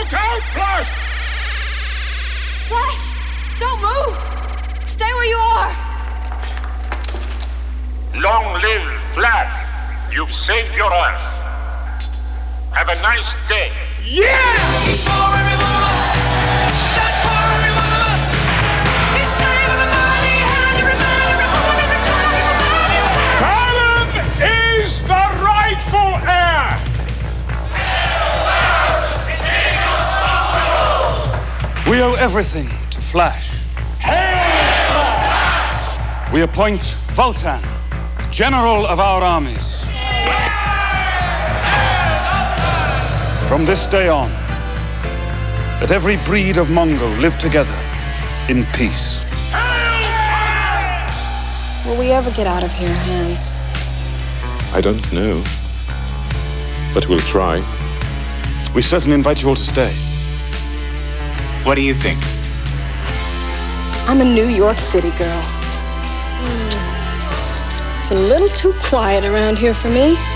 Look out, Flash! Flash! Don't move! Stay where you are! Long live Flash! You've saved your Earth. Have a nice day. Talon is the rightful heir! We owe everything to Flash. We appoint Vultan, general of our armies. From this day on, let every breed of Mongol live together in peace. Will we ever get out of here, Hans? I don't know. But we'll try. We certainly invite you all to stay. What do you think? I'm a New York City girl. It's a little too quiet around here for me.